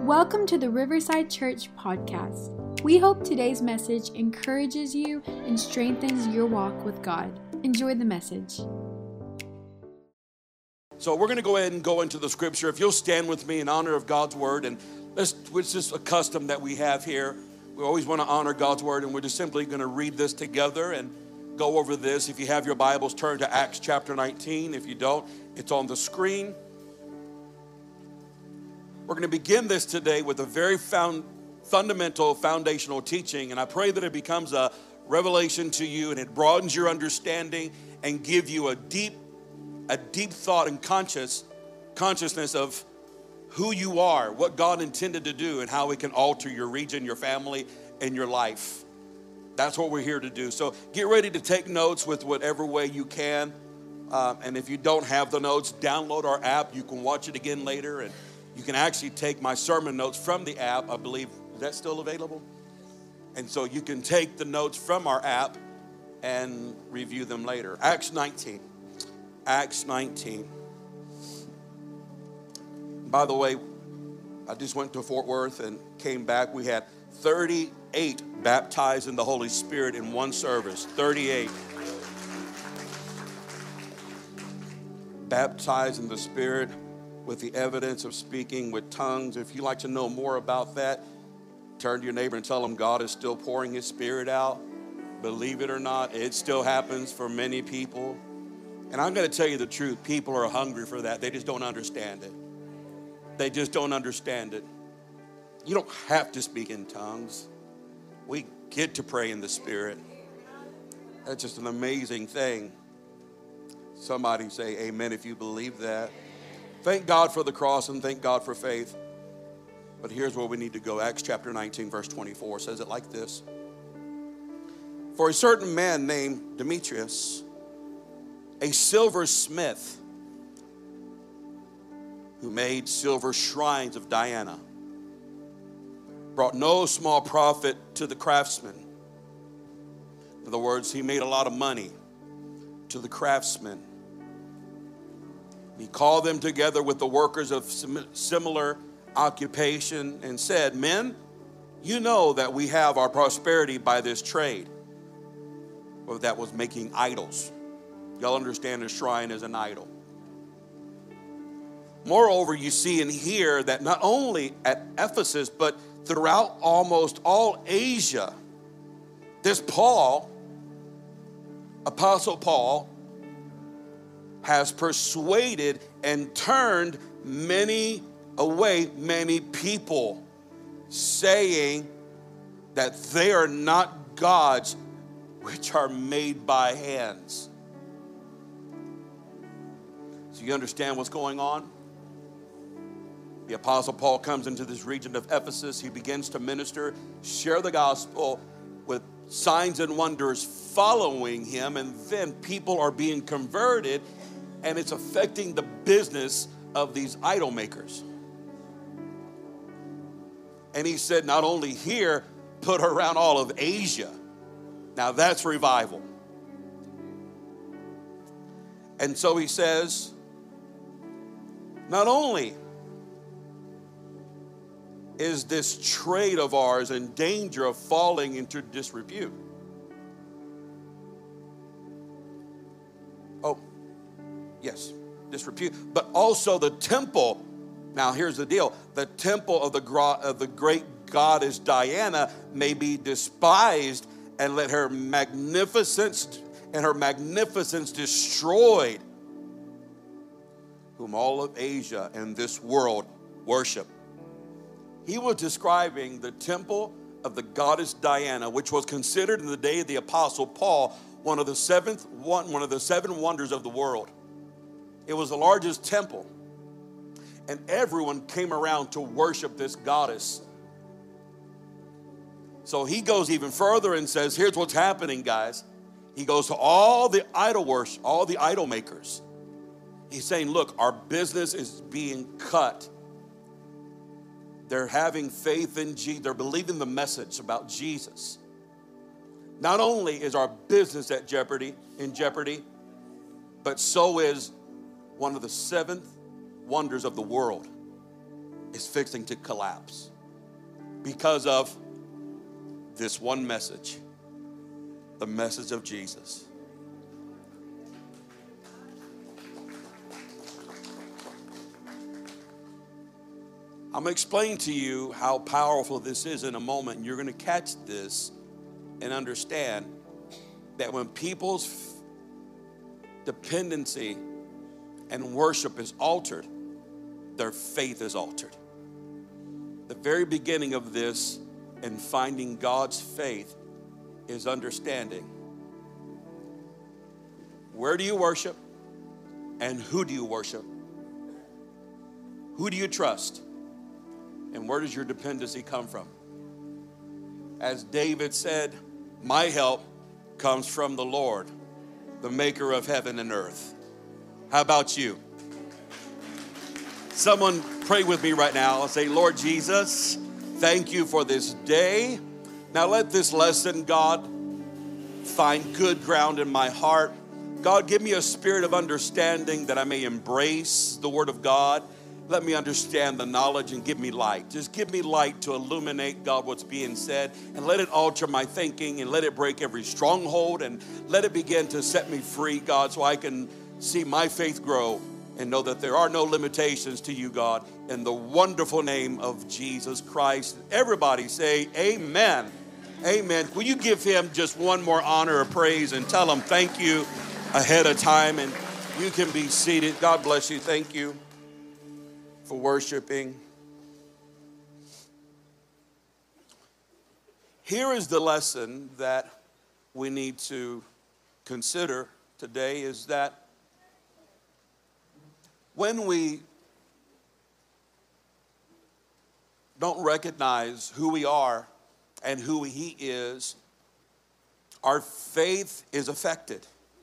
Welcome to the Riverside Church podcast. We hope today's message encourages you and strengthens your walk with God. Enjoy the message. So we're going to go ahead and go into the scripture. If you'll stand with me in honor of God's word, and it's just a custom that we have here. We always want to honor God's word, and we're just simply going to read this together and go over this. If you have your Bibles, turn to Acts chapter 19. If you don't, it's on the screen. We're going to begin this today with a very fundamental, foundational teaching, and I pray that it becomes a revelation to you and it broadens your understanding and give you a deep thought and consciousness of who you are, what God intended to do, and how it can alter your region, your family, and your life. That's what we're here to do. So get ready to take notes with whatever way you can. And if you don't have the notes, download our app. You can watch it again later, and you can actually take my sermon notes from the app. I believe, is that still available? And so you can take the notes from our app and review them later. Acts 19. Acts 19. By the way, I just went to Fort Worth and came back. We had 38 baptized in the Holy Spirit in one service. 38. Baptized in the Spirit with the evidence of speaking with tongues. If you'd like to know more about that, turn to your neighbor and tell them God is still pouring his Spirit out. Believe it or not, it still happens for many people. And I'm going to tell you the truth. People are hungry for that. They just don't understand it. They just don't understand it. You don't have to speak in tongues. We get to pray in the Spirit. That's just an amazing thing. Somebody say amen if you believe that. Thank God for the cross and thank God for faith. But here's where we need to go. Acts chapter 19, verse 24 says it like this. For a certain man named Demetrius, a silversmith, who made silver shrines of Diana, brought no small profit to the craftsmen. In other words, he made a lot of money to the craftsmen. He called them together with the workers of similar occupation and said, men, you know that we have our prosperity by this trade. Well, that was making idols. Y'all understand a shrine is an idol. Moreover, you see and hear that not only at Ephesus, but throughout almost all Asia, this Paul, Apostle Paul, has persuaded and turned many people, saying that they are not gods which are made by hands. So you understand what's going on? The Apostle Paul comes into this region of Ephesus. He begins to minister, share the gospel with signs and wonders following him, and then people are being converted, and it's affecting the business of these idol makers. And he said, not only here, but around all of Asia. Now that's revival. And so he says, not only is this trade of ours in danger of falling into disrepute. Oh, yes, disrepute. But also the temple. Now here's the deal. The temple of the great goddess Diana may be despised, and let her magnificence destroyed, whom all of Asia and this world worship. He was describing the temple of the goddess Diana, which was considered in the day of the Apostle Paul one of the seven wonders of the world. It was the largest temple, and everyone came around to worship this goddess. So he goes even further and says, here's what's happening, guys. He goes to all the idol makers. He's saying, look, our business is being cut. They're having faith in Jesus. They're believing the message about Jesus. Not only is our business in jeopardy, but so is one of the seventh wonders of the world. is fixing to collapse because of this one message, the message of Jesus. I'm going to explain to you how powerful this is in a moment. You're going to catch this and understand that when people's dependency and worship is altered, their faith is altered. The very beginning of this and finding God's faith is understanding. Where do you worship and who do you worship? Who do you trust? And where does your dependency come from? As David said, my help comes from the Lord, the maker of heaven and earth. How about you? Someone pray with me right now and say, Lord Jesus, thank you for this day. Now let this lesson, God, find good ground in my heart. God, give me a spirit of understanding that I may embrace the word of God. Let me understand the knowledge and give me light. Just give me light to illuminate, God, what's being said, and let it alter my thinking and let it break every stronghold and let it begin to set me free, God, so I can see my faith grow and know that there are no limitations to you, God, in the wonderful name of Jesus Christ. Everybody say amen. Amen. Will you give him just one more honor or praise and tell him thank you ahead of time, and you can be seated. God bless you. Thank you for worshiping. Here is the lesson that we need to consider today, is that when we don't recognize who we are and who he is, our faith is affected.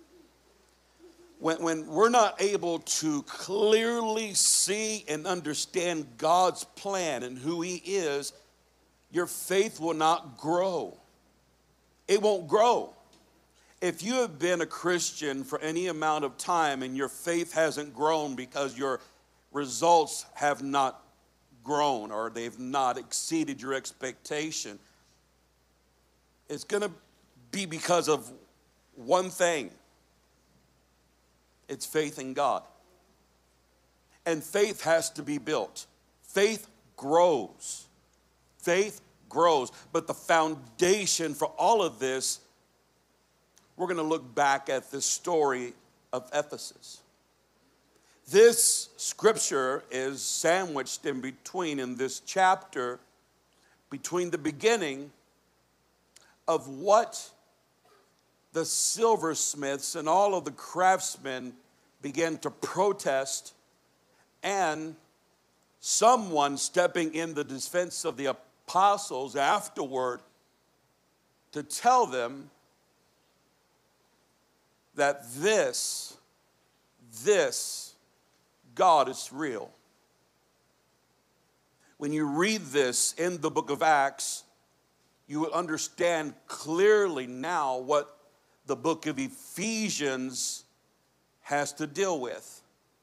When we're not able to clearly see and understand God's plan and who he is, your faith will not grow. It won't grow. If you have been a Christian for any amount of time and your faith hasn't grown because your results have not grown or they've not exceeded your expectation, it's going to be because of one thing. It's faith in God. And faith has to be built. Faith grows. Faith grows. But the foundation for all of this, we're going to look back at the story of Ephesus. This scripture is sandwiched in between, in this chapter, between the beginning of what the silversmiths and all of the craftsmen began to protest, and someone stepping in the defense of the apostles afterward to tell them that this God is real. When you read this in the book of Acts, you will understand clearly now what the book of Ephesians has to deal with.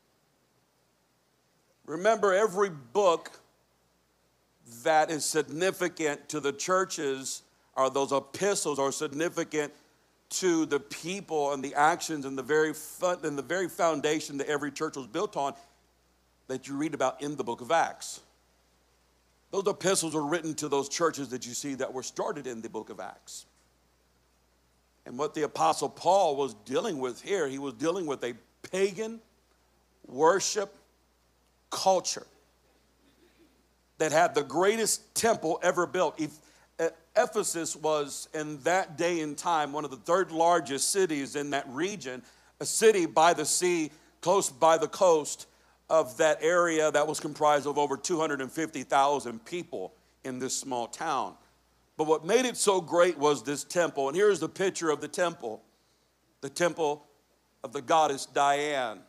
Remember, every book that is significant to the churches, or those epistles are significant to the people and the actions and the very foundation that every church was built on, that you read about in the book of Acts. Those epistles were written to those churches that you see that were started in the book of Acts. And what the Apostle Paul was dealing with here, he was dealing with a pagan worship culture that had the greatest temple ever built. Ephesus was, in that day and time, one of the third largest cities in that region, a city by the sea, close by the coast of that area that was comprised of over 250,000 people in this small town. But what made it so great was this temple. And here's the picture of the temple of the goddess Diane.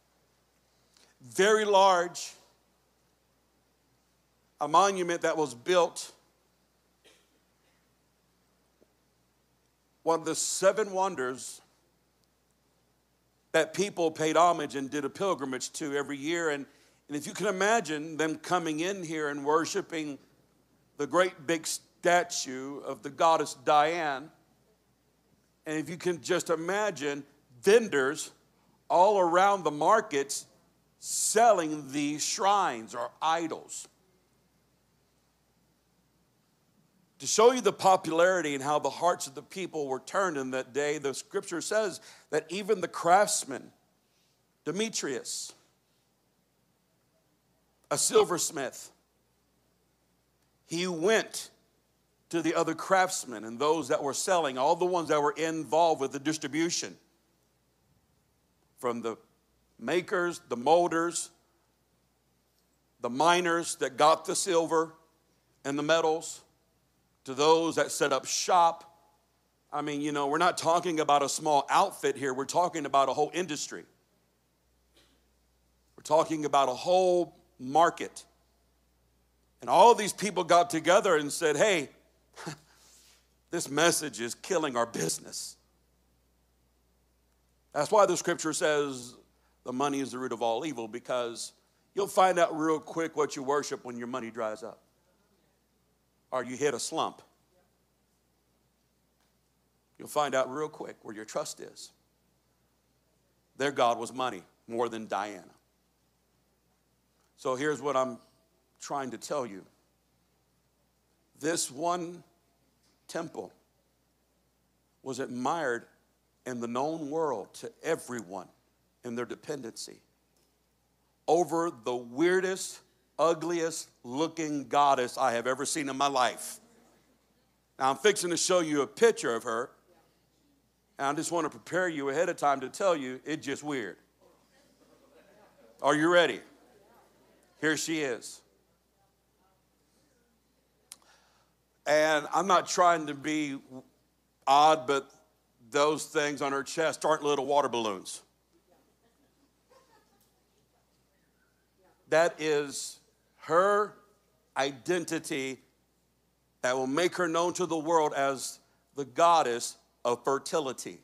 Very large, a monument that was built, one of the seven wonders that people paid homage and did a pilgrimage to every year. And And if you can imagine them coming in here and worshiping the great big statue of the goddess Diane, and if you can just imagine vendors all around the markets selling these shrines or idols. To show you the popularity and how the hearts of the people were turned in that day, the scripture says that even the craftsman, Demetrius, a silversmith, he went to the other craftsmen and those that were selling, all the ones that were involved with the distribution, from the makers, the molders, the miners that got the silver and the metals, to those that set up shop. I mean, you know, we're not talking about a small outfit here. We're talking about a whole industry. We're talking about a whole market. And all of these people got together and said, hey, this message is killing our business. That's why the scripture says the money is the root of all evil, because you'll find out real quick what you worship when your money dries up or you hit a slump. You'll find out real quick where your trust is. Their God was money more than Diana. So here's what I'm trying to tell you. This one temple was admired in the known world to everyone in their dependency over the weirdest, ugliest looking goddess I have ever seen in my life. Now I'm fixing to show you a picture of her, and I just want to prepare you ahead of time to tell you it's just weird. Are you ready? Here she is. And I'm not trying to be odd, but those things on her chest aren't little water balloons. That is her identity that will make her known to the world as the goddess of fertility.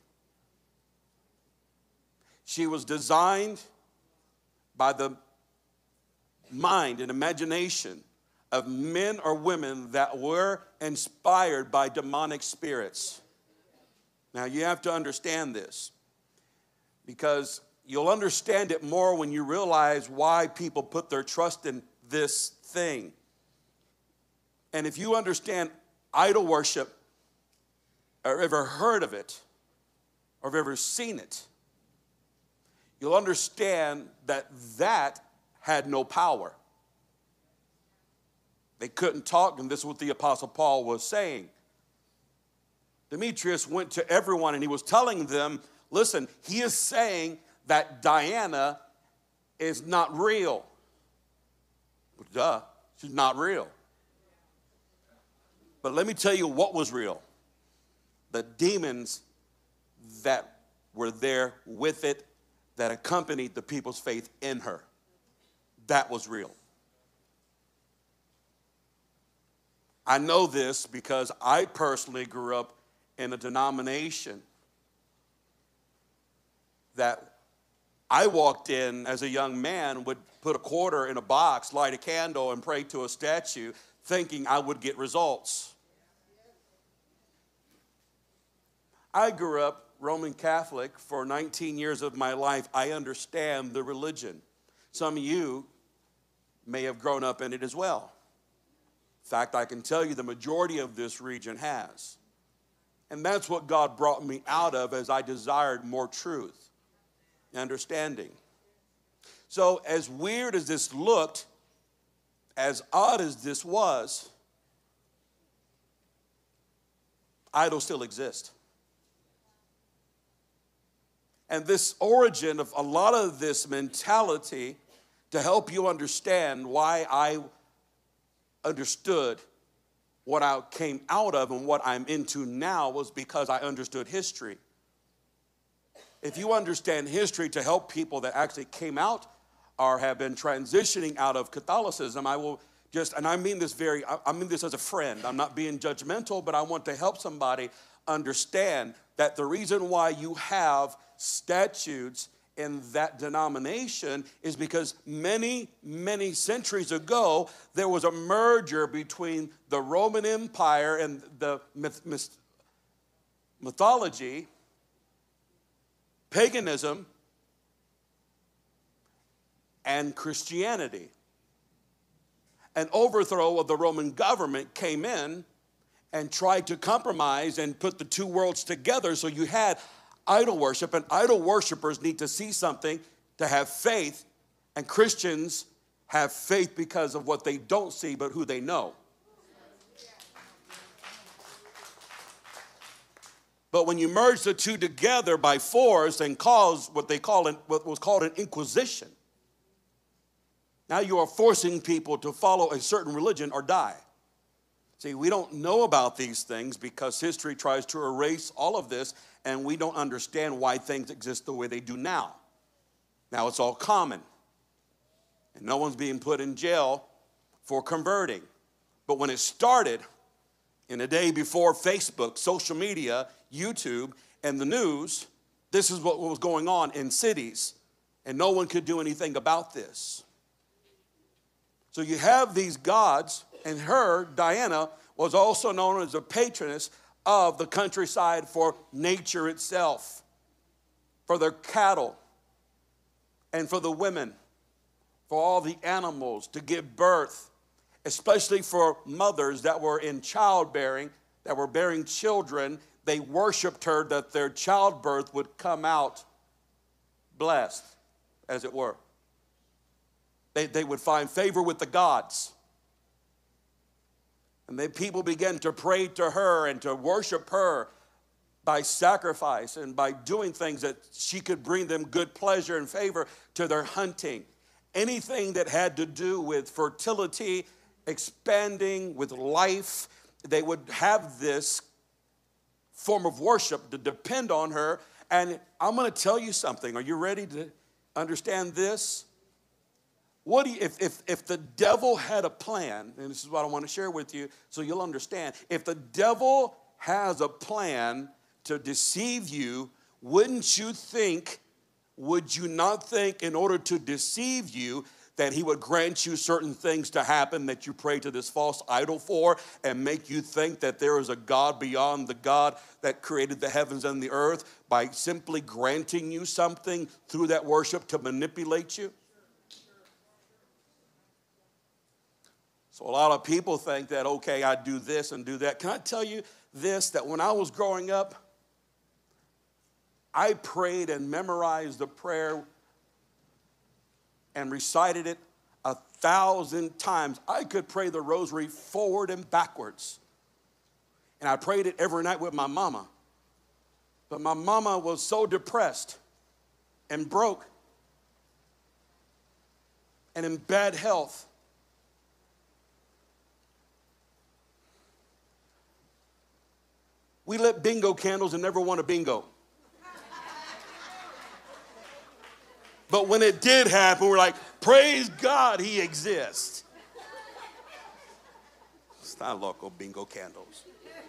She was designed by the mind and imagination of men or women that were inspired by demonic spirits. Now, you have to understand this, because you'll understand it more when you realize why people put their trust in this thing. And if you understand idol worship, or ever heard of it, or have ever seen it, you'll understand that that had no power. They couldn't talk, and this is what the Apostle Paul was saying. Demetrius went to everyone and he was telling them, listen, he is saying that Diana is not real. Duh, she's not real. But let me tell you what was real. The demons that were there with it, that accompanied the people's faith in her. That was real. I know this because I personally grew up in a denomination that I walked in as a young man, would put a quarter in a box, light a candle, and pray to a statue, thinking I would get results. I grew up Roman Catholic for 19 years of my life. I understand the religion. Some of you may have grown up in it as well. In fact, I can tell you the majority of this region has. And that's what God brought me out of as I desired more truth and understanding. So as weird as this looked, as odd as this was, idols still exist. And this origin of a lot of this mentality, to help you understand why I understood what I came out of and what I'm into now, was because I understood history. If you understand history to help people that actually came out or have been transitioning out of Catholicism, I will just, and I mean this as a friend. I'm not being judgmental, but I want to help somebody understand that the reason why you have statues in that denomination is because many, many centuries ago, there was a merger between the Roman Empire and the mythology, paganism, and Christianity. An overthrow of the Roman government came in and tried to compromise and put the two worlds together. So you had idol worship, and idol worshipers need to see something to have faith, and Christians have faith because of what they don't see but who they know. But when you merge the two together by force and cause what was called an inquisition, now you are forcing people to follow a certain religion or die. See, we don't know about these things because history tries to erase all of this, and we don't understand why things exist the way they do now. Now it's all common, and no one's being put in jail for converting. But when it started, in a day before Facebook, social media, YouTube, and the news, this is what was going on in cities, and no one could do anything about this. So you have these gods, and her, Diana, was also known as a patroness of the countryside for nature itself, for their cattle, and for the women, for all the animals to give birth, especially for mothers that were in childbearing, that were bearing children. They worshiped her that their childbirth would come out blessed, as it were. They would find favor with the gods. And then people began to pray to her and to worship her by sacrifice and by doing things that she could bring them good pleasure and favor to their hunting. Anything that had to do with fertility, expanding with life, they would have this form of worship to depend on her. And I'm going to tell you something. Are you ready to understand this? What do you, if the devil had a plan, and this is what I want to share with you so you'll understand. If the devil has a plan to deceive you, would you not think in order to deceive you that he would grant you certain things to happen that you pray to this false idol for and make you think that there is a God beyond the God that created the heavens and the earth by simply granting you something through that worship to manipulate you? So a lot of people think that, okay, I do this and do that. Can I tell you this, that when I was growing up, I prayed and memorized the prayer and recited it 1,000 times. I could pray the rosary forward and backwards. And I prayed it every night with my mama. But my mama was so depressed and broke and in bad health. We lit bingo candles and never won a bingo. But when it did happen, we're like, praise God, he exists. It's not local bingo candles.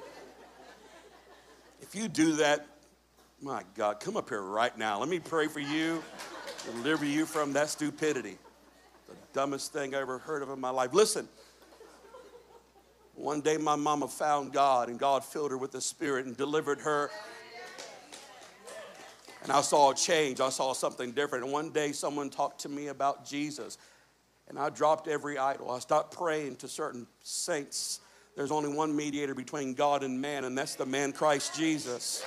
If you do that, my God, come up here right now. Let me pray for you, deliver you from that stupidity. The dumbest thing I ever heard of in my life. Listen. One day my mama found God, and God filled her with the Spirit and delivered her. And I saw a change. I saw something different. And one day someone talked to me about Jesus, and I dropped every idol. I stopped praying to certain saints. There's only one mediator between God and man, and that's the man Christ Jesus.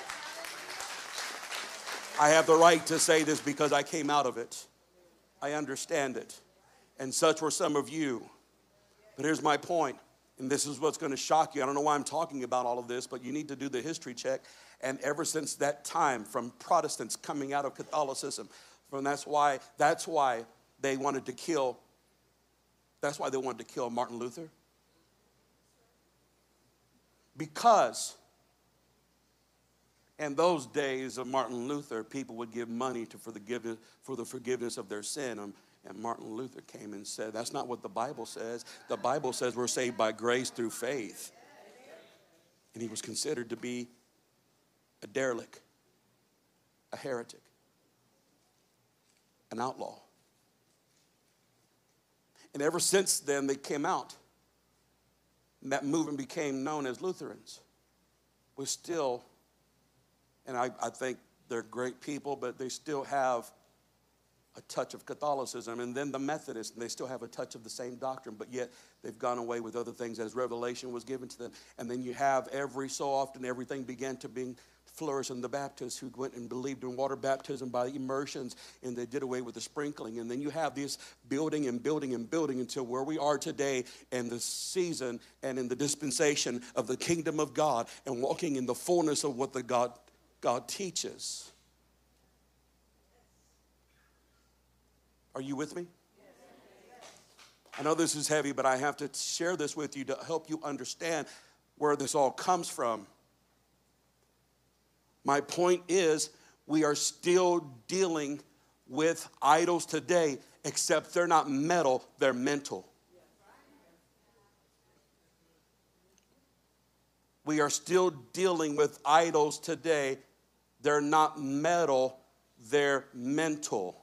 I have the right to say this because I came out of it. I understand it. And such were some of you. But here's my point. And this is what's going to shock you. I don't know why I'm talking about all of this, but you need to do the history check. And ever since that time, from Protestants coming out of Catholicism, that's why they wanted to kill. That's why they wanted to kill Martin Luther. Because in those days of Martin Luther, people would give money for the forgiveness of their sin. And Martin Luther came and said, that's not what the Bible says. The Bible says we're saved by grace through faith. And he was considered to be a derelict, a heretic. an outlaw. And ever since then, they came out. And that movement became known as Lutherans. We're still, and I think they're great people, but they still have a touch of Catholicism. And then the Methodists, and they still have a touch of the same doctrine, but yet they've gone away with other things as revelation was given to them. And then you have every so often, everything began to flourish in the Baptists who went and believed in water baptism by immersions, and they did away with the sprinkling. And then you have this building and building and building until where we are today in the season and in the dispensation of the kingdom of God and walking in the fullness of what the God teaches. Are you with me? I know this is heavy, but I have to share this with you to help you understand where this all comes from. My point is, we are still dealing with idols today, except they're not metal, they're mental. We are still dealing with idols today. They're not metal, they're mental.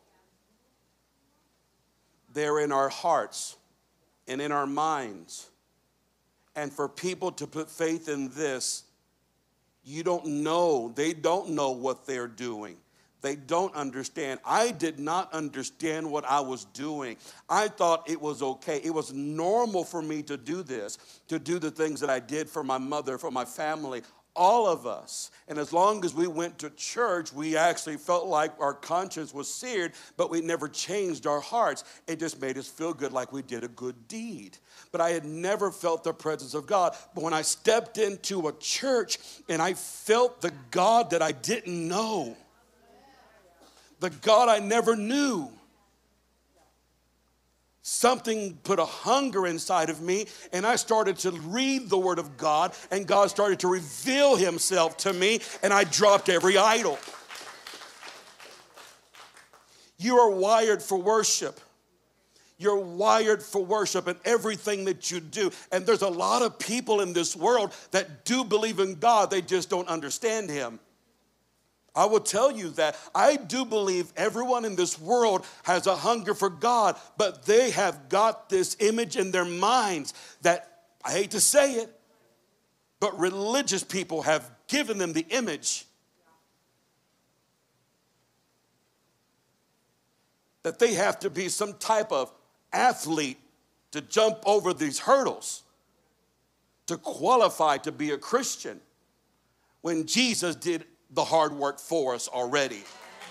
They're in our hearts and in our minds. And for people to put faith in this, you don't know. They don't know what they're doing. They don't understand. I did not understand what I was doing. I thought it was okay. It was normal for me to do this, to do the things that I did for my mother, for my family, all of us. And as long as we went to church, we actually felt like our conscience was seared, but we never changed our hearts. It just made us feel good, like we did a good deed. But I had never felt the presence of God. But when I stepped into a church and I felt the God that I didn't know, the God I never knew, something put a hunger inside of me, and I started to read the Word of God, and God started to reveal Himself to me, and I dropped every idol. You are wired for worship. You're wired for worship in everything that you do. And there's a lot of people in this world that do believe in God, they just don't understand Him. I will tell you that I do believe everyone in this world has a hunger for God, but they have got this image in their minds that, I hate to say it, but religious people have given them the image that they have to be some type of athlete to jump over these hurdles to qualify to be a Christian, when Jesus did the hard work for us already.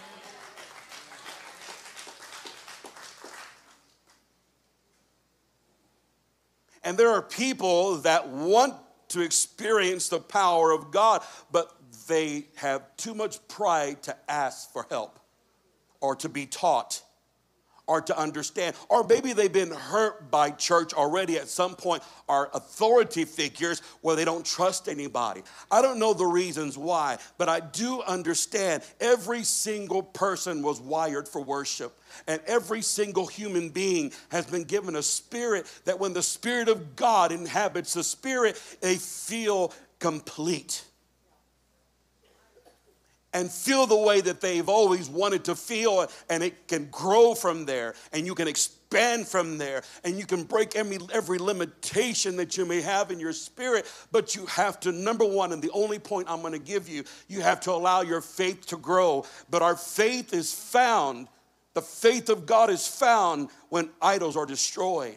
And there are people that want to experience the power of God, but they have too much pride to ask for help or to be taught or to understand. Or maybe they've been hurt by church already at some point, or authority figures where they don't trust anybody. I don't know the reasons why, but I do understand every single person was wired for worship. And every single human being has been given a spirit that when the Spirit of God inhabits the spirit, they feel complete and feel the way that they've always wanted to feel, and it can grow from there, and you can expand from there, and you can break every limitation that you may have in your spirit. But you have to, number one, and the only point I'm going to give you, you have to allow your faith to grow. But our faith is found, the faith of God is found when idols are destroyed.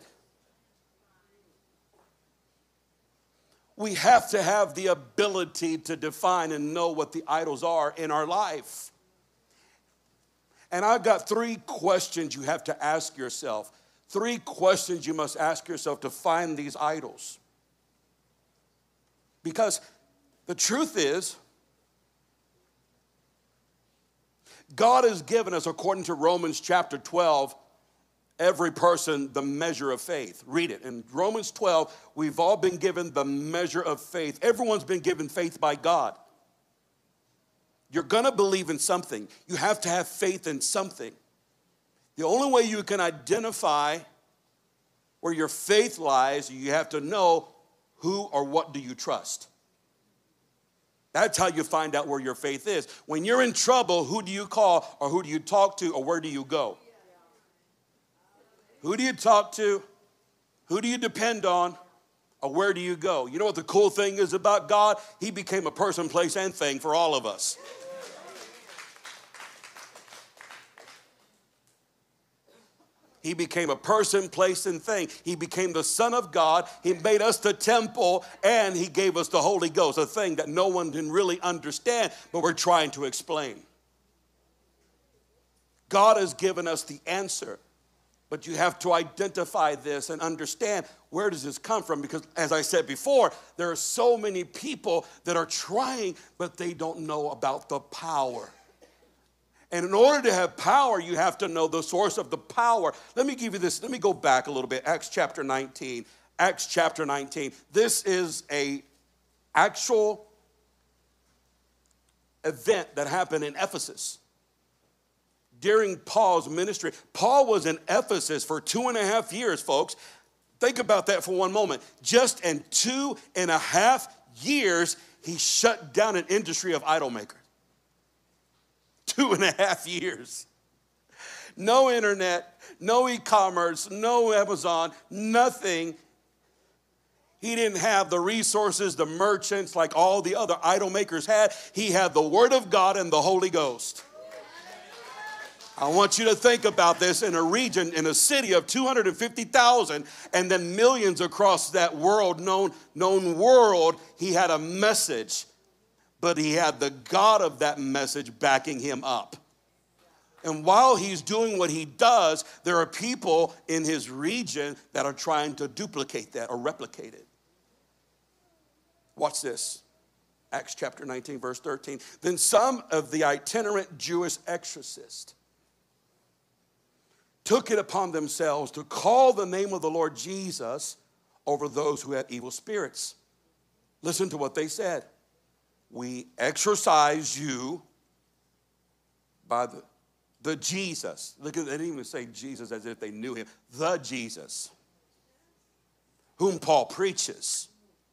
We have to have the ability to define and know what the idols are in our life. And I've got 3 questions you have to ask yourself. 3 questions you must ask yourself to find these idols. Because the truth is, God has given us, according to Romans chapter 12, every person the measure of faith. Read it. In Romans 12, we've all been given the measure of faith. Everyone's been given faith by God. You're going to believe in something. You have to have faith in something. The only way you can identify where your faith lies, you have to know who or what do you trust. That's how you find out where your faith is. When you're in trouble, who do you call, or who do you talk to, or where do you go? Who do you talk to? Who do you depend on? Or where do you go? You know what the cool thing is about God? He became a person, place, and thing for all of us. He became a person, place, and thing. He became the Son of God. He made us the temple, and he gave us the Holy Ghost, a thing that no one can really understand, but we're trying to explain. God has given us the answer, but you have to identify this and understand, where does this come from? Because as I said before, there are so many people that are trying, but they don't know about the power. And in order to have power, you have to know the source of the power. Let me give you this. Let me go back a little bit. Acts chapter 19. Acts chapter 19. This is an actual event that happened in Ephesus during Paul's ministry. Paul was in Ephesus for 2.5 years, folks. Think about that for one moment. Just in 2.5 years, he shut down an industry of idol makers. 2.5 years. No internet, no e-commerce, no Amazon, nothing. He didn't have the resources, the merchants like all the other idol makers had. He had the Word of God and the Holy Ghost. I want you to think about this in a region, in a city of 250,000 and then millions across that world, known world. He had a message, but he had the God of that message backing him up. And while he's doing what he does, there are people in his region that are trying to duplicate that or replicate it. Watch this. Acts chapter 19, verse 13. Then some of the itinerant Jewish exorcists took it upon themselves to call the name of the Lord Jesus over those who had evil spirits. Listen to what they said. We exorcise you by the Jesus. Look at, they didn't even say Jesus as if they knew him. The Jesus, whom Paul preaches.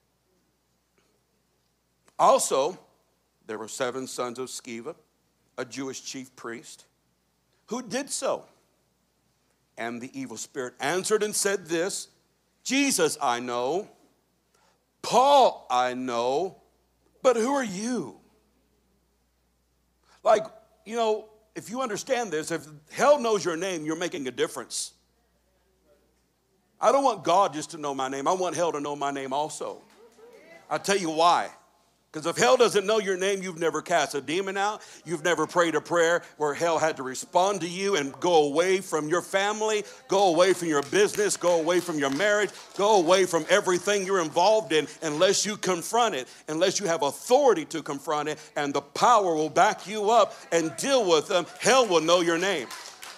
Also, there were 7 sons of Sceva, a Jewish chief priest, who did so. And the evil spirit answered and said this, Jesus I know, Paul I know, but who are you? Like, you know, if you understand this, if hell knows your name, you're making a difference. I don't want God just to know my name. I want hell to know my name also. I'll tell you why. Because if hell doesn't know your name, you've never cast a demon out. You've never prayed a prayer where hell had to respond to you and go away from your family, go away from your business, go away from your marriage, go away from everything you're involved in unless you confront it, unless you have authority to confront it, and the power will back you up and deal with them. Hell will know your name.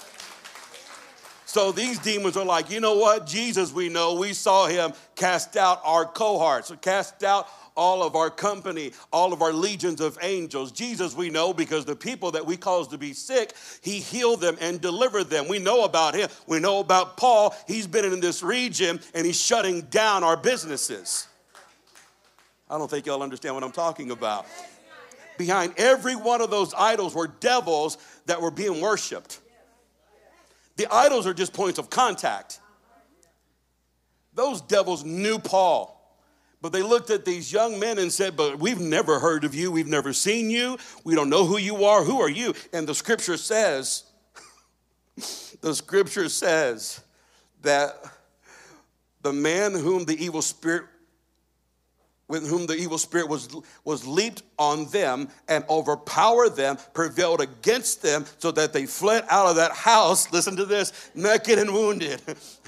So these demons are like, you know what? Jesus we know. We saw him cast out our cohorts, cast out all of our company, all of our legions of angels. Jesus we know because the people that we caused to be sick, he healed them and delivered them. We know about him. We know about Paul. He's been in this region and he's shutting down our businesses. I don't think y'all understand what I'm talking about. Behind every one of those idols were devils that were being worshiped. The idols are just points of contact. Those devils knew Paul. But they looked at these young men and said, but we've never heard of you. We've never seen you. We don't know who you are. Who are you? And the scripture says, that the man whom the evil spirit, with whom the evil spirit was leaped on them and overpowered them, prevailed against them so that they fled out of that house, listen to this, naked and wounded.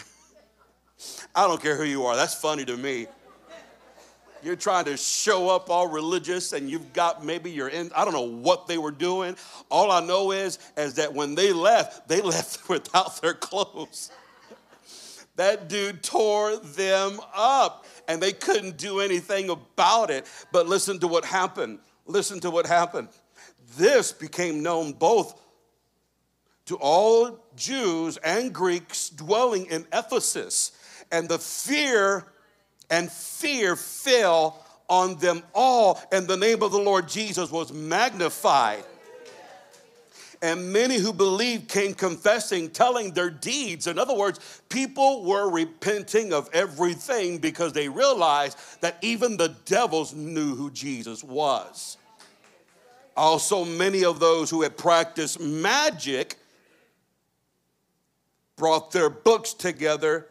I don't care who you are. That's funny to me. You're trying to show up all religious and you've got maybe you're in, I don't know what they were doing. All I know is that when they left without their clothes. That dude tore them up and they couldn't do anything about it. But listen to what happened. Listen to what happened. This became known both to all Jews and Greeks dwelling in Ephesus. And the fear fell on them all, and the name of the Lord Jesus was magnified. And many who believed came confessing, telling their deeds. In other words, people were repenting of everything because they realized that even the devils knew who Jesus was. Also, many of those who had practiced magic brought their books together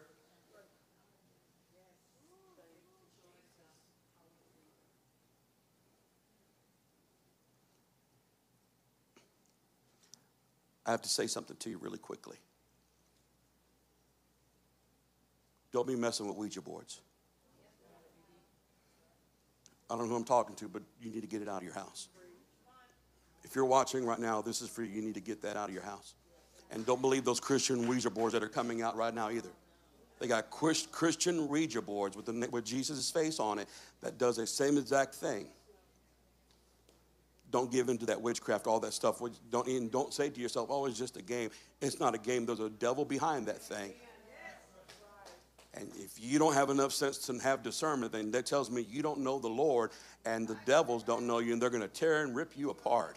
I have to say something to you really quickly. Don't be messing with Ouija boards. I don't know who I'm talking to, but you need to get it out of your house. If you're watching right now, this is for you. You need to get that out of your house. And don't believe those Christian Ouija boards that are coming out right now either. They got Christian Ouija boards with Jesus' face on it that does the same exact thing. Don't give into that witchcraft, all that stuff. Don't say to yourself, oh, it's just a game. It's not a game. There's a devil behind that thing. And if you don't have enough sense to have discernment, then that tells me you don't know the Lord, and the devils don't know you, and they're going to tear and rip you apart.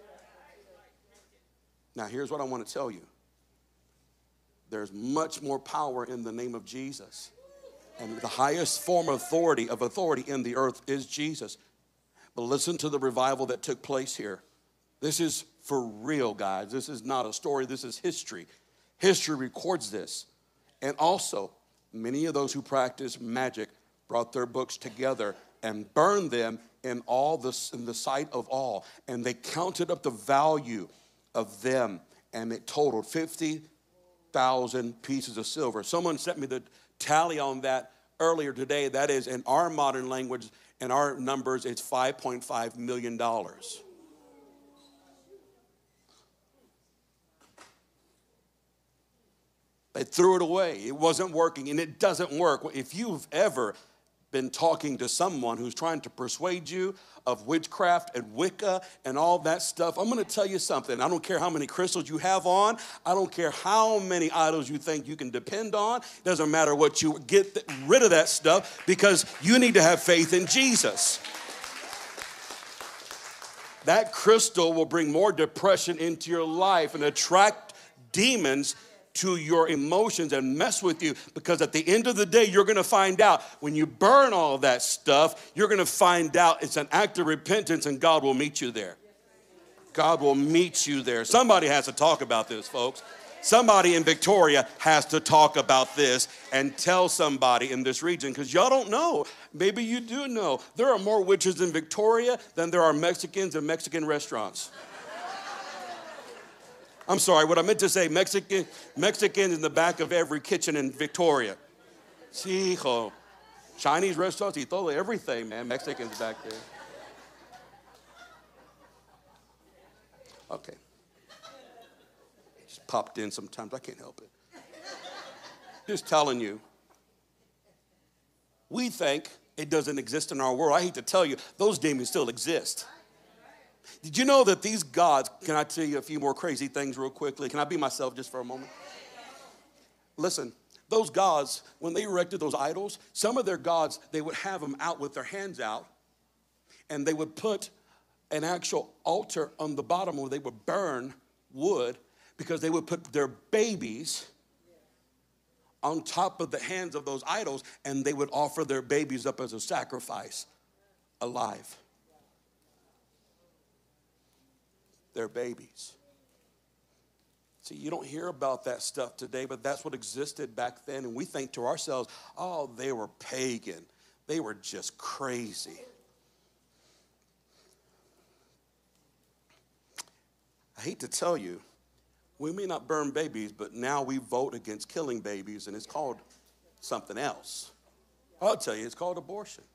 Now, here's what I want to tell you. There's much more power in the name of Jesus. And the highest form of authority in the earth is Jesus. But listen to the revival that took place here. This is for real, guys. This is not a story. This is history. History records this. And also, many of those who practiced magic brought their books together and burned them in the sight of all. And they counted up the value of them, and it totaled 50,000 pieces of silver. Someone sent me the tally on that earlier today. That is, in our modern language, in our numbers, it's $5.5 million. They threw it away. It wasn't working, and it doesn't work. If you've ever been talking to someone who's trying to persuade you of witchcraft and Wicca and all that stuff, I'm going to tell you something. I don't care how many crystals you have on. I don't care how many idols you think you can depend on. It doesn't matter what you get rid of that stuff, because you need to have faith in Jesus. That crystal will bring more depression into your life and attract demons to your emotions and mess with you, because at the end of the day, you're going to find out when you burn all that stuff, you're going to find out it's an act of repentance, and God will meet you there. God will meet you there. Somebody has to talk about this, folks. Somebody in Victoria has to talk about this and tell somebody in this region, because y'all don't know. Maybe you do know. There are more witches in Victoria than there are Mexicans in Mexican restaurants. I'm sorry, what I meant to say, Mexican in the back of every kitchen in Victoria. Sí, hijo. Chinese restaurants y todo, everything, man. Mexicans back there. Okay. Just popped in sometimes. I can't help it. Just telling you. We think it doesn't exist in our world. I hate to tell you, those demons still exist. Did you know that these gods, can I tell you a few more crazy things real quickly? Can I be myself just for a moment? Listen, those gods, when they erected those idols, some of their gods, they would have them out with their hands out, and they would put an actual altar on the bottom where they would burn wood, because they would put their babies on top of the hands of those idols, and they would offer their babies up as a sacrifice alive. Their babies. See, you don't hear about that stuff today, but that's what existed back then. And we think to ourselves, oh, they were pagan. They were just crazy. I hate to tell you, we may not burn babies, but now we vote against killing babies, and it's called something else. I'll tell you, it's called abortion.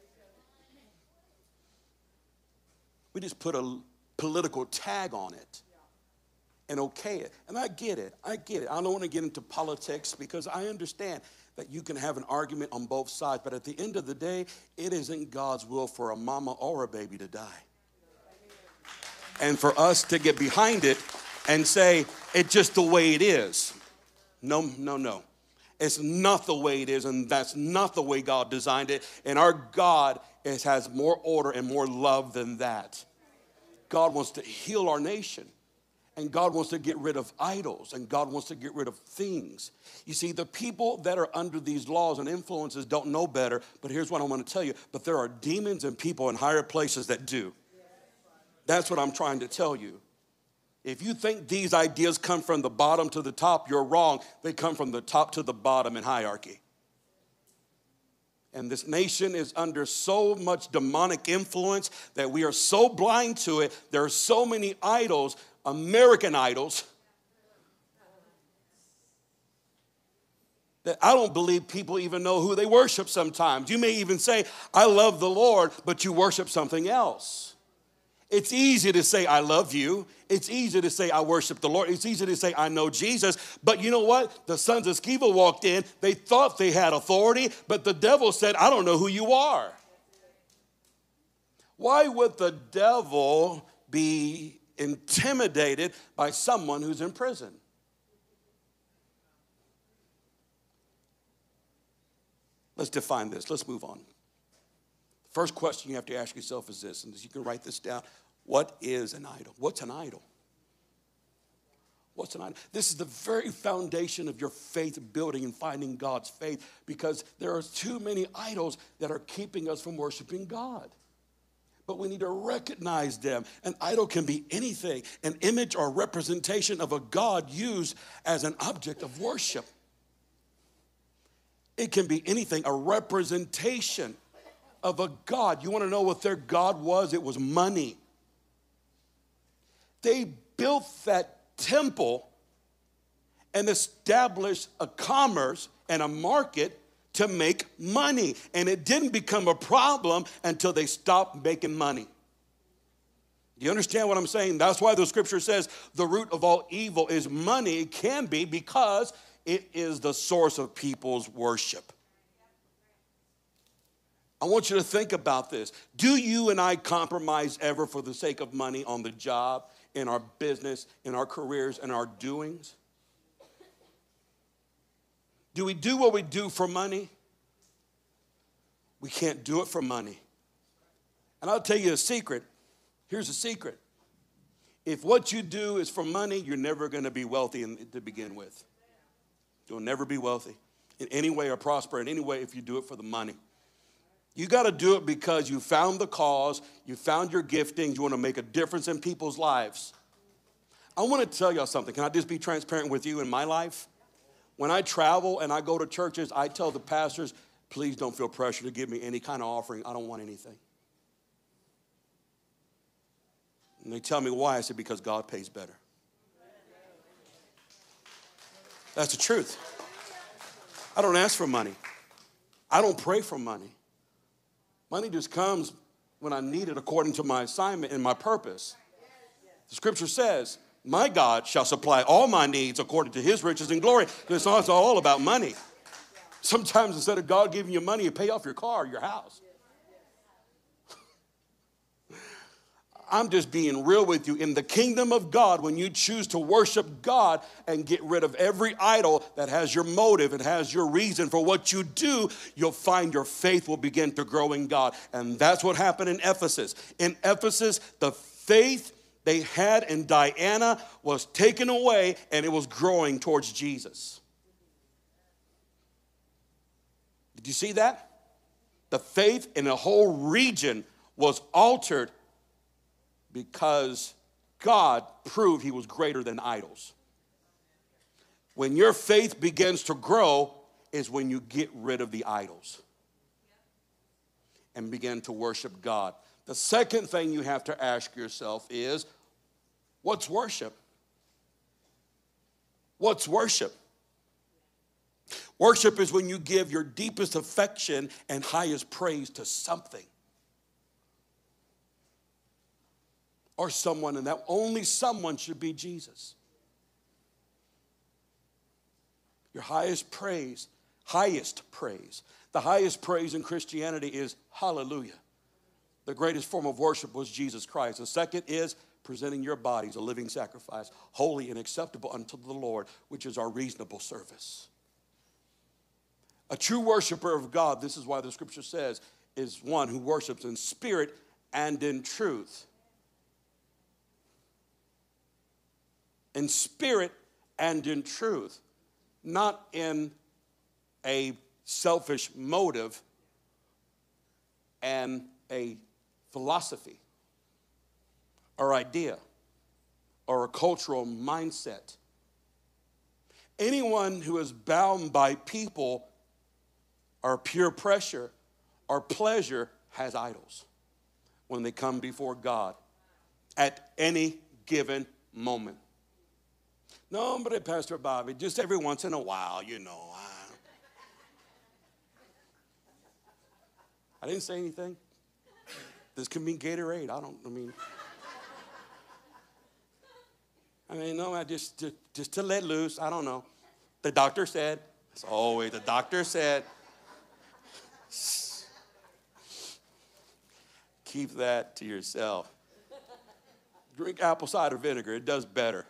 We just put a political tag on it and okay it. And I get it. I don't want to get into politics, because I understand that you can have an argument on both sides, but at the end of the day, it isn't God's will for a mama or a baby to die. And for us to get behind it and say, it's just the way it is. No. It's not the way it is, and that's not the way God designed it. And our God has more order and more love than that. God wants to heal our nation. And God wants to get rid of idols, and God wants to get rid of things. You see, the people that are under these laws and influences don't know better, but here's what I want to tell you. But there are demons and people in higher places that do. That's what I'm trying to tell you. If you think these ideas come from the bottom to the top, you're wrong. They come from the top to the bottom in hierarchy. And this nation is under so much demonic influence that we are so blind to it. There are so many idols, American idols, that I don't believe people even know who they worship sometimes. You may even say, I love the Lord, but you worship something else. It's easy to say, I love you. It's easy to say, I worship the Lord. It's easy to say, I know Jesus. But you know what? The sons of Sceva walked in. They thought they had authority, but the devil said, I don't know who you are. Why would the devil be intimidated by someone who's in prison? Let's define this. Let's move on. First question you have to ask yourself is this, and you can write this down. What is an idol? What's an idol? What's an idol? This is the very foundation of your faith building and finding God's faith, because there are too many idols that are keeping us from worshiping God. But we need to recognize them. An idol can be anything, an image or representation of a God used as an object of worship. It can be anything, a representation of a God. You want to know what their God was? It was money. They built that temple and established a commerce and a market to make money. And it didn't become a problem until they stopped making money. Do you understand what I'm saying? That's why the scripture says the root of all evil is money. It can be because it is the source of people's worship. I want you to think about this. Do you and I compromise ever for the sake of money on the job, in our business, in our careers, in our doings? Do we do what we do for money? We can't do it for money. And I'll tell you a secret. Here's a secret. If what you do is for money, you're never going to be wealthy to begin with. You'll never be wealthy in any way or prosper in any way if you do it for the money. You got to do it because you found the cause, you found your giftings, you want to make a difference in people's lives. I want to tell y'all something. Can I just be transparent with you in my life? When I travel and I go to churches, I tell the pastors, please don't feel pressure to give me any kind of offering. I don't want anything. And they tell me why. I said, because God pays better. That's the truth. I don't ask for money. I don't pray for money. Money just comes when I need it according to my assignment and my purpose. The scripture says, my God shall supply all my needs according to his riches and glory. It's all about money. Sometimes instead of God giving you money, you pay off your car, your house. I'm just being real with you. In the kingdom of God, when you choose to worship God and get rid of every idol that has your motive and has your reason for what you do, you'll find your faith will begin to grow in God. And that's what happened in Ephesus. In Ephesus, the faith they had in Diana was taken away and it was growing towards Jesus. Did you see that? The faith in the whole region was altered because God proved he was greater than idols. When your faith begins to grow is when you get rid of the idols and begin to worship God. The second thing you have to ask yourself is, what's worship? What's worship? Worship is when you give your deepest affection and highest praise to something or someone, and that only someone should be Jesus. Your highest praise. The highest praise in Christianity is hallelujah. The greatest form of worship was Jesus Christ. The second is presenting your bodies a living sacrifice, holy and acceptable unto the Lord, which is our reasonable service. A true worshiper of God, this is why the scripture says, is one who worships in spirit and in truth. in spirit and in truth, not in a selfish motive and a philosophy or idea or a cultural mindset. Anyone who is bound by people or peer pressure or pleasure has idols when they come before God at any given moment. No, but Pastor Bobby, just every once in a while, you know. I didn't say anything. This can mean Gatorade. No, just to let loose. I don't know. The doctor said. It's always the doctor said. Keep that to yourself. Drink apple cider vinegar. It does better.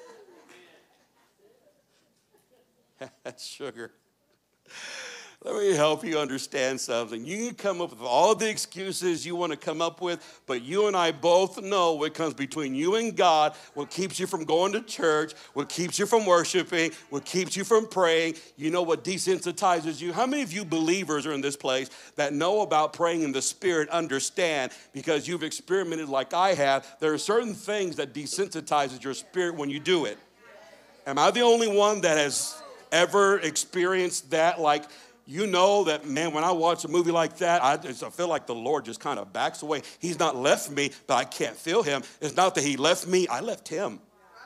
That's sugar. Let me help you understand something. You can come up with all the excuses you want to come up with, but you and I both know what comes between you and God, what keeps you from going to church, what keeps you from worshiping, what keeps you from praying. You know what desensitizes you? How many of you believers are in this place that know about praying in the Spirit, understand, because you've experimented like I have, there are certain things that desensitizes your spirit when you do it. Am I the only one that has ever experienced that? Like, you know that, man, when I watch a movie like that, I feel like the Lord just kind of backs away. He's not left me, but I can't feel him. It's not that he left me, I left him.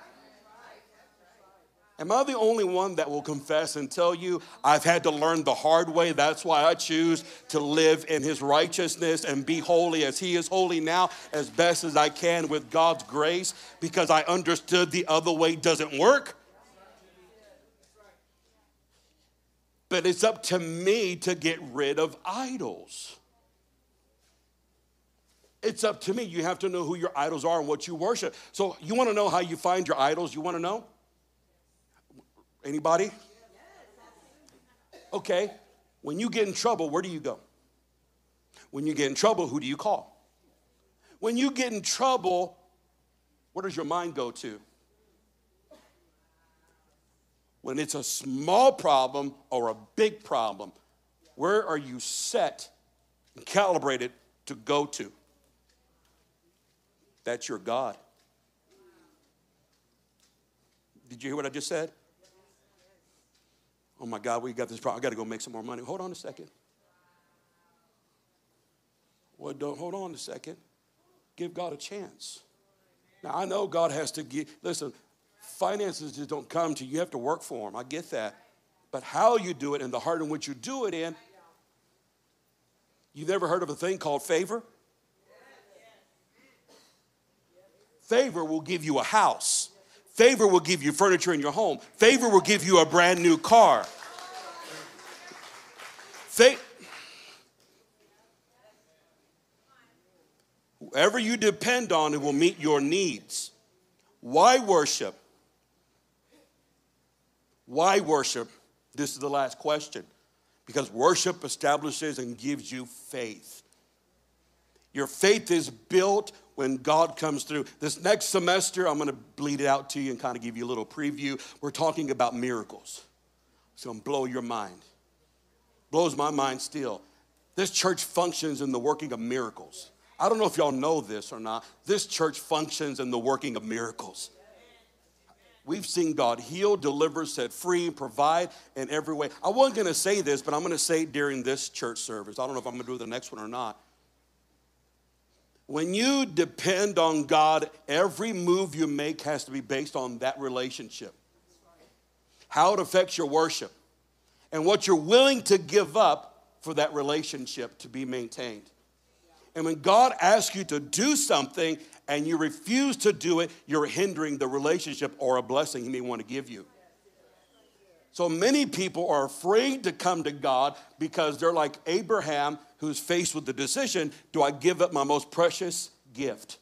Am I the only one that will confess and tell you I've had to learn the hard way? That's why I choose to live in his righteousness and be holy as he is holy now, as best as I can with God's grace, because I understood the other way doesn't work. But it's up to me to get rid of idols. It's up to me. You have to know who your idols are and what you worship. So you want to know how you find your idols? You want to know? Anybody? Okay. When you get in trouble, where do you go? When you get in trouble, who do you call? When you get in trouble, where does your mind go to? When it's a small problem or a big problem, where are you set and calibrated to go to? That's your God. Did you hear what I just said? Oh my God, we got this problem. I got to go make some more money. Hold on a second. Well, hold on a second. Give God a chance. Now, I know God has to give, listen, finances just don't come to you. You have to work for them. I get that. But how you do it and the heart in which you do it in, you've never heard of a thing called favor? Favor will give you a house. Favor will give you furniture in your home. Favor will give you a brand new car. Whoever you depend on, it will meet your needs. Why worship? Why worship? This is the last question. Because worship establishes and gives you faith. Your faith is built when God comes through. This next semester, I'm going to bleed it out to you and kind of give you a little preview. We're talking about miracles. It's going to blow your mind. Blows my mind still. This church functions in the working of miracles. I don't know if y'all know this or not. This church functions in the working of miracles. We've seen God heal, deliver, set free, provide in every way. I wasn't going to say this, but I'm going to say it during this church service. I don't know if I'm going to do the next one or not. When you depend on God, every move you make has to be based on that relationship. How it affects your worship. And what you're willing to give up for that relationship to be maintained. And when God asks you to do something and you refuse to do it, you're hindering the relationship or a blessing he may want to give you. So many people are afraid to come to God because they're like Abraham, who's faced with the decision, do I give up my most precious gift?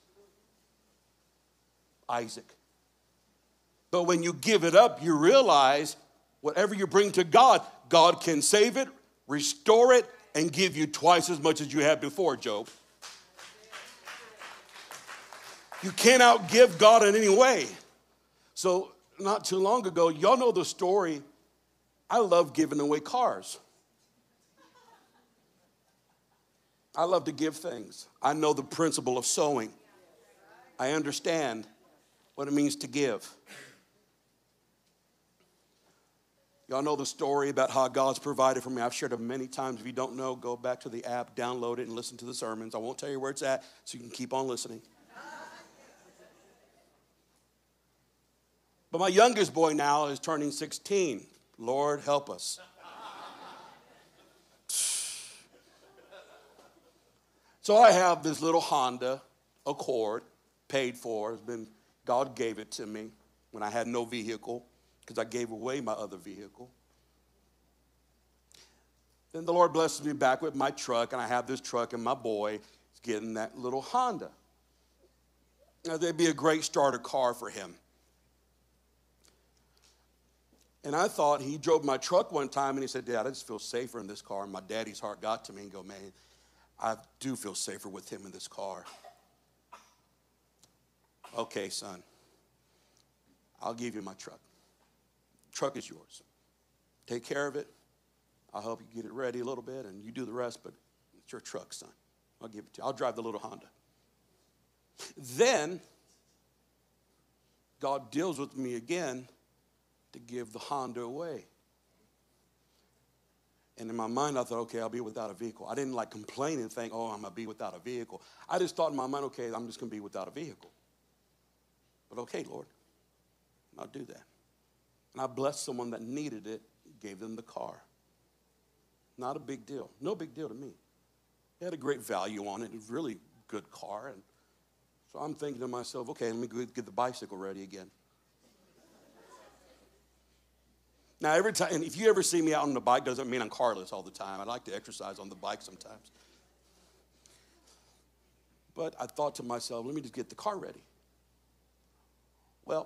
Isaac. But when you give it up, you realize whatever you bring to God, God can save it, restore it, and give you twice as much as you had before, Job. You can't outgive God in any way. So not too long ago, y'all know the story. I love giving away cars. I love to give things. I know the principle of sowing. I understand what it means to give. Y'all know the story about how God's provided for me. I've shared it many times. If you don't know, go back to the app, download it, and listen to the sermons. I won't tell you where it's at, so you can keep on listening. But my youngest boy now is turning 16. Lord, help us. So I have this little Honda Accord, paid for. God gave it to me when I had no vehicle, because I gave away my other vehicle. Then the Lord blesses me back with my truck, and I have this truck, and my boy is getting that little Honda. Now, that'd be a great starter car for him. And I thought, he drove my truck one time, and he said, Dad, I just feel safer in this car. And my daddy's heart got to me and go, man, I do feel safer with him in this car. Okay, son, I'll give you my truck. Truck is yours. Take care of it. I'll help you get it ready a little bit, and you do the rest, but it's your truck, son. I'll give it to you. I'll drive the little Honda. Then God deals with me again to give the Honda away. And in my mind, I thought, okay, I'll be without a vehicle. I didn't like complain and think, oh, I'm going to be without a vehicle. I just thought in my mind, okay, I'm just going to be without a vehicle. But okay, Lord, I'll do that. And I blessed someone that needed it, gave them the car. Not a big deal. No big deal to me. It had a great value on it. It was a really good car. And so I'm thinking to myself, okay, let me go get the bicycle ready again. Now, every time, and if you ever see me out on the bike, doesn't mean I'm carless all the time. I like to exercise on the bike sometimes. But I thought to myself, let me just get the car ready. Well,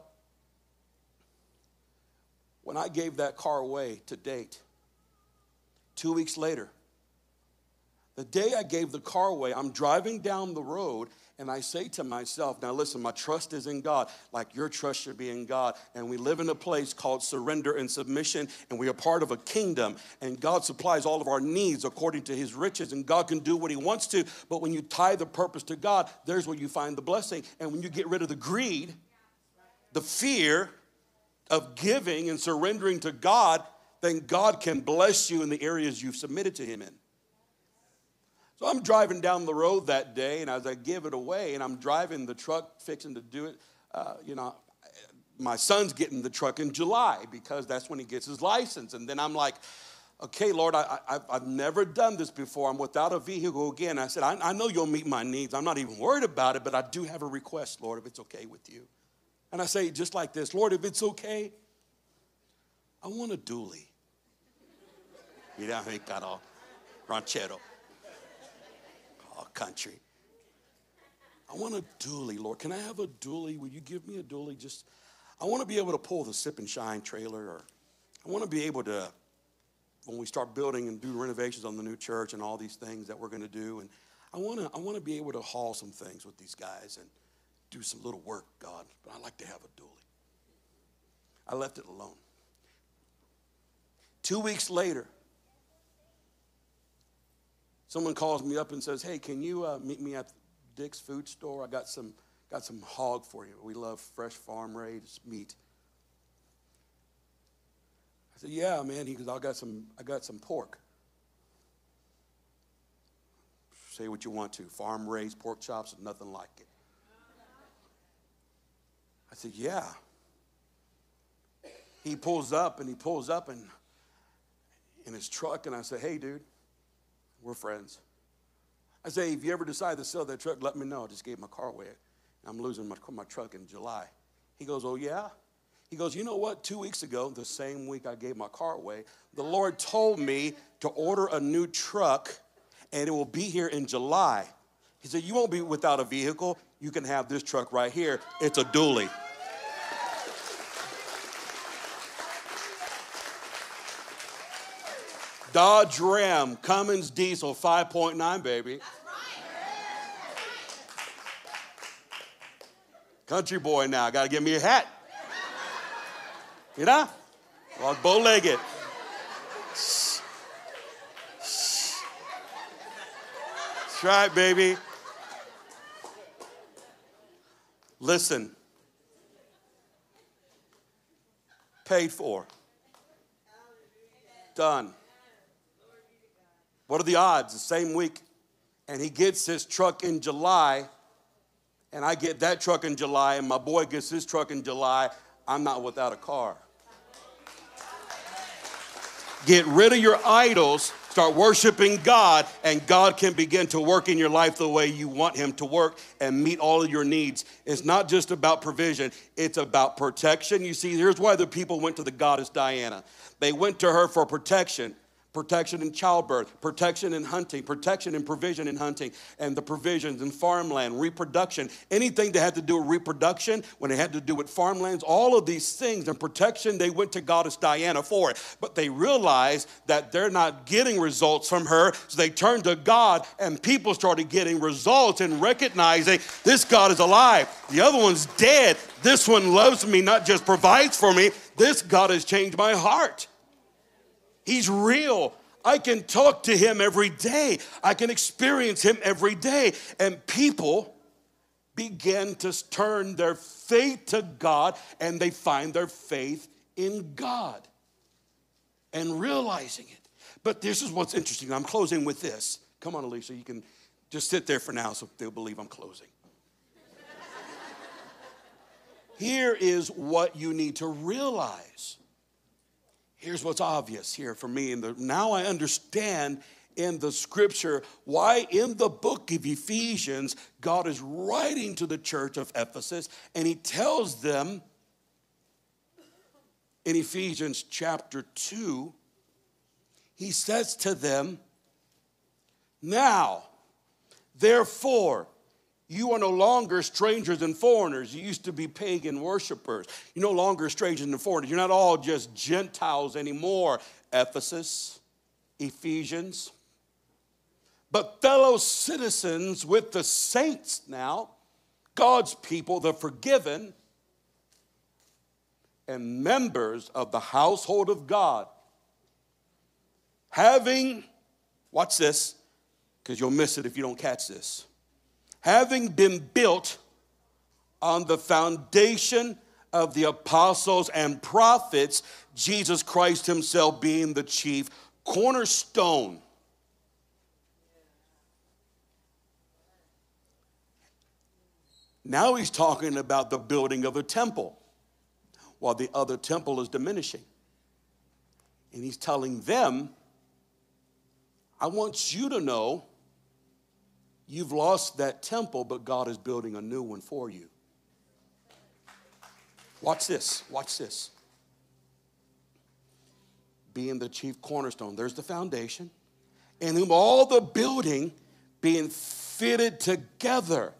when I gave that car away to date, 2 weeks later, the day I gave the car away, I'm driving down the road, and I say to myself, now listen, my trust is in God, like your trust should be in God. And we live in a place called surrender and submission, and we are part of a kingdom, and God supplies all of our needs according to his riches, and God can do what he wants to. But when you tie the purpose to God, there's where you find the blessing. And when you get rid of the greed, the fear of giving and surrendering to God, then God can bless you in the areas you've submitted to him in. So I'm driving down the road that day, and as I give it away, and I'm driving the truck, fixing to do it, my son's getting the truck in July because that's when he gets his license. And then I'm like, okay, Lord, I've never done this before. I'm without a vehicle again. I said, I know you'll meet my needs. I'm not even worried about it, but I do have a request, Lord, if it's okay with you. And I say just like this, Lord, if it's okay, I want a dually. You know, he got all ranchero. Country. I want a dually, Lord. Can I have a dually? Will you give me a dually? I want to be able to pull the Sip and Shine trailer, or I want to be able to, when we start building and do renovations on the new church and all these things that we're going to do, and I want to be able to haul some things with these guys and do some little work, God. But I like to have a dually. I left it alone. 2 weeks later, someone calls me up and says, hey, can you meet me at Dick's food store? I got some hog for you. We love fresh farm-raised meat. I said, yeah, man. He goes, I got some pork. Say what you want to. Farm-raised pork chops and nothing like it. I said, yeah. He pulls up in his truck, and I said, hey, dude. We're friends. I say, if you ever decide to sell that truck, let me know. I just gave my car away. I'm losing my truck in July. He goes, oh, yeah? He goes, you know what? 2 weeks ago, the same week I gave my car away, the Lord told me to order a new truck, and it will be here in July. He said, you won't be without a vehicle. You can have this truck right here. It's a dually. Dodge Ram, Cummins diesel, 5.9, baby. That's right. Country boy now, got to give me a hat. Mira, walk bow-legged. That's right, baby. Listen. Paid for. Done. What are the odds? The same week. And he gets his truck in July, and I get that truck in July, and my boy gets his truck in July. I'm not without a car. Get rid of your idols, start worshiping God, and God can begin to work in your life the way you want him to work and meet all of your needs. It's not just about provision, it's about protection. You see, here's why the people went to the goddess Diana. They went to her for protection. Protection in childbirth, protection in hunting, protection and provision in hunting, and the provisions in farmland, reproduction, anything that had to do with reproduction, when it had to do with farmlands, all of these things and protection, they went to goddess Diana for it. But they realized that they're not getting results from her, so they turned to God, and people started getting results and recognizing this God is alive. The other one's dead. This one loves me, not just provides for me. This God has changed my heart. He's real. I can talk to him every day. I can experience him every day. And people begin to turn their faith to God, and they find their faith in God and realizing it. But this is what's interesting. I'm closing with this. Come on, Alicia. You can just sit there for now so they'll believe I'm closing. Here is what you need to realize. Here's what's obvious here for me. Now I understand in the scripture why in the book of Ephesians, God is writing to the church of Ephesus, and he tells them in Ephesians chapter 2, he says to them, now, therefore, you are no longer strangers and foreigners. You used to be pagan worshipers. You're no longer strangers and foreigners. You're not all just Gentiles anymore, Ephesus, Ephesians. But fellow citizens with the saints now, God's people, the forgiven, and members of the household of God. Having, watch this, because you'll miss it if you don't catch this. Having been built on the foundation of the apostles and prophets, Jesus Christ himself being the chief cornerstone. Now he's talking about the building of a temple, while the other temple is diminishing. And he's telling them, I want you to know you've lost that temple, but God is building a new one for you. Watch this. Watch this. Being the chief cornerstone. There's the foundation. In whom all the building being fitted together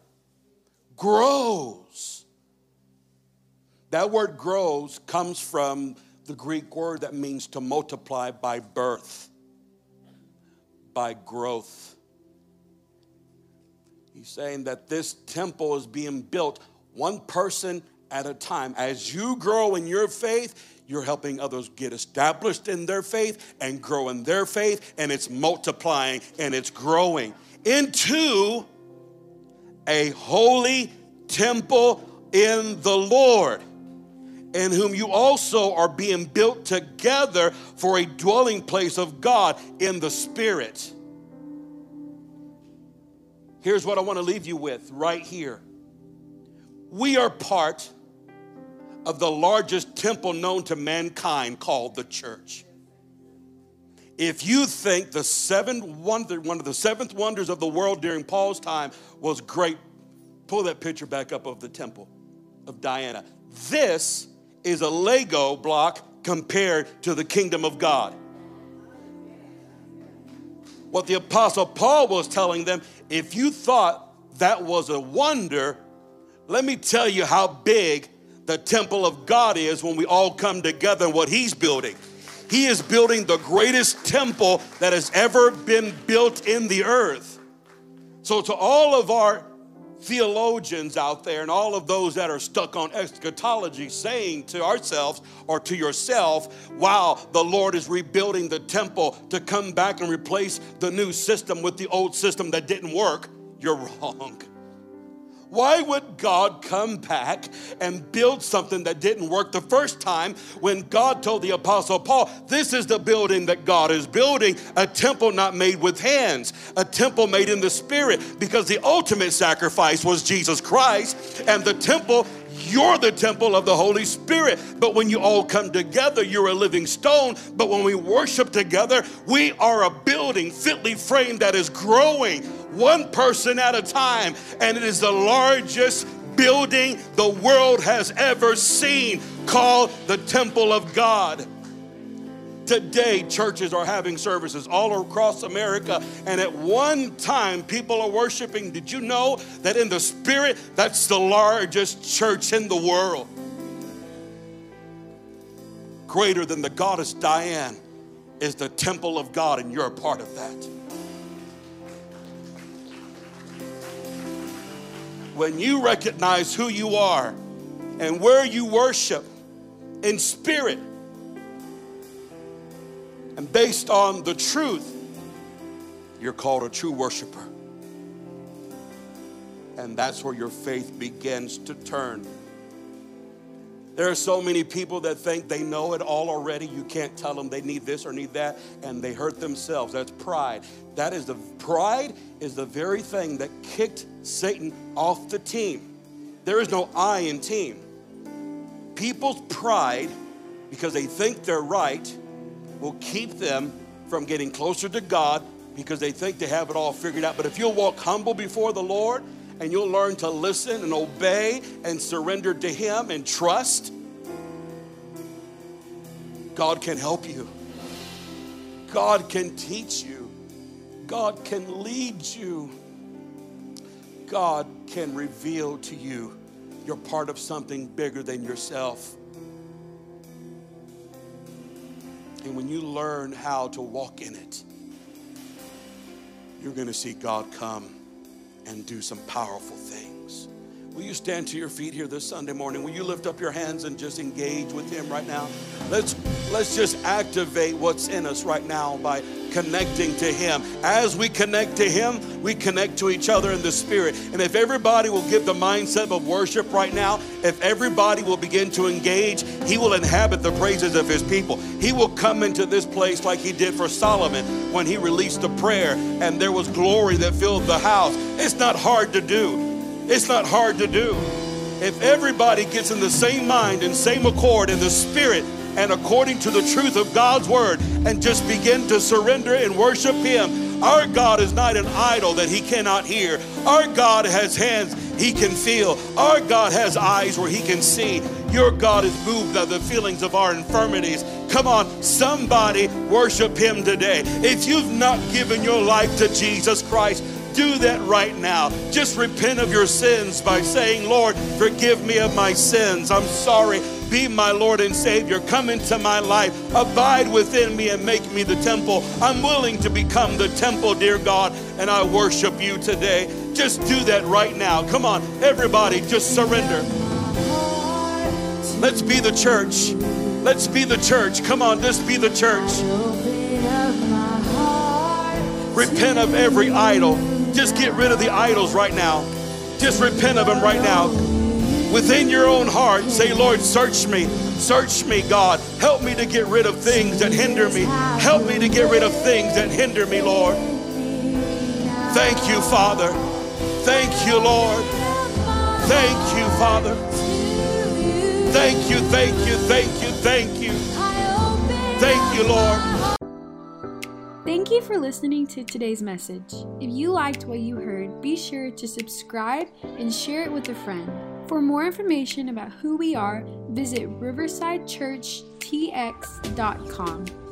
grows. That word grows comes from the Greek word that means to multiply by birth, by growth. He's saying that this temple is being built one person at a time. As you grow in your faith, you're helping others get established in their faith and grow in their faith, and it's multiplying and it's growing into a holy temple in the Lord, in whom you also are being built together for a dwelling place of God in the Spirit. Here's what I want to leave you with right here. We are part of the largest temple known to mankind called the church. If you think one of the seventh wonders of the world during Paul's time was great, pull that picture back up of the temple of Diana. This is a Lego block compared to the kingdom of God. What the Apostle Paul was telling them, if you thought that was a wonder, let me tell you how big the temple of God is when we all come together and what he's building. He is building the greatest temple that has ever been built in the earth. So to all of our theologians out there and all of those that are stuck on eschatology saying to ourselves or to yourself, wow, the Lord is rebuilding the temple to come back and replace the new system with the old system that didn't work, you're wrong. Why would God come back and build something that didn't work the first time when God told the Apostle Paul, this is the building that God is building, a temple not made with hands, a temple made in the Spirit, because the ultimate sacrifice was Jesus Christ, and the temple, you're the temple of the Holy Spirit. But when you all come together, you're a living stone. But when we worship together, we are a building fitly framed that is growing one person at a time. And it is the largest building the world has ever seen, called the temple of God. Today, churches are having services all across America, and at one time, people are worshiping. Did you know that in the Spirit, that's the largest church in the world? Greater than the goddess Diane is the temple of God, and you're a part of that. When you recognize who you are and where you worship in spirit, and based on the truth, you're called a true worshiper. And that's where your faith begins to turn. There are so many people that think they know it all already. You can't tell them they need this or need that, and they hurt themselves. That's pride. Pride is the very thing that kicked Satan off the team. There is no I in team. People's pride, because they think they're right, will keep them from getting closer to God because they think they have it all figured out. But if you'll walk humble before the Lord and you'll learn to listen and obey and surrender to Him and trust, God can help you. God can teach you. God can lead you. God can reveal to you you're part of something bigger than yourself. And when you learn how to walk in it, you're going to see God come and do some powerful things. Will you stand to your feet here this Sunday morning? Will you lift up your hands and just engage with Him right now? Let's just activate what's in us right now by connecting to Him. As we connect to Him, we connect to each other in the Spirit. And if everybody will give the mindset of worship right now, if everybody will begin to engage, He will inhabit the praises of His people. He will come into this place like He did for Solomon when he released the prayer and there was glory that filled the house. It's not hard to do. It's not hard to do. If everybody gets in the same mind and same accord in the Spirit and according to the truth of God's word and just begin to surrender and worship Him. Our God is not an idol that He cannot hear. Our God has hands He can feel. Our God has eyes where He can see. Your God is moved by the feelings of our infirmities. Come on, somebody worship Him today. If you've not given your life to Jesus Christ, do that right now. Just repent of your sins by saying, Lord, forgive me of my sins. I'm sorry. Be my Lord and Savior. Come into my life. Abide within me and make me the temple. I'm willing to become the temple, dear God, and I worship you today. Just do that right now. Come on, everybody, just surrender. Let's be the church. Let's be the church. Come on, let's be the church. Repent of every idol. Just get rid of the idols right now. Just repent of them right now. Within your own heart, say, Lord, search me. Search me, God. Help me to get rid of things that hinder me. Help me to get rid of things that hinder me, Lord. Thank you, Father. Thank you, Lord. Thank you, Father. Thank you, thank you, thank you, thank you. Thank you, Lord. Thank you for listening to today's message. If you liked what you heard, be sure to subscribe and share it with a friend. For more information about who we are, visit riversidechurchtx.com.